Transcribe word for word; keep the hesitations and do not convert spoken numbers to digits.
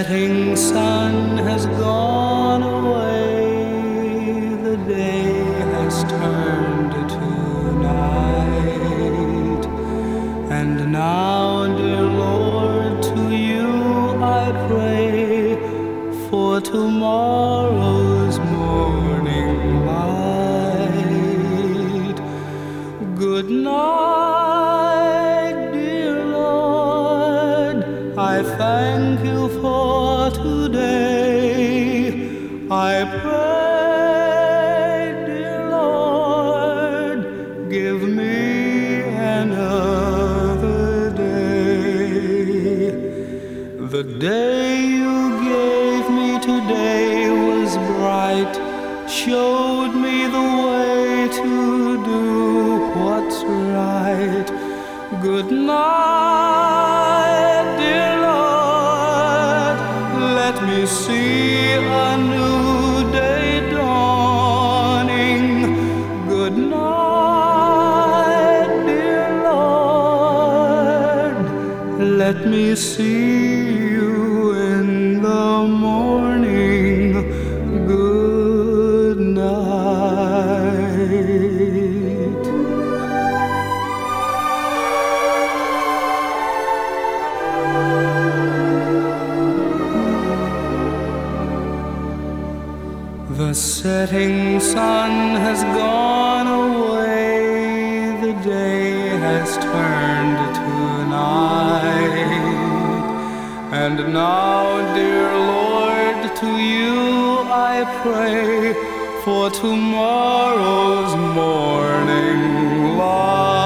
setting sun has gone away, the day has turned to night. And now, dear Lord, to you I pray for tomorrow's morning light. Good night, dear Lord, I thank you for today. I pray, dear Lord, give me another day. The day you gave me today was bright, showed me the way to do what's right. Good night, dear Lord, let me see a new day dawning. Good night, dear Lord, let me see you in the morning. Good night. The setting sun has gone away, the day has turned to night. And now, dear Lord, to you I pray for tomorrow's morning light.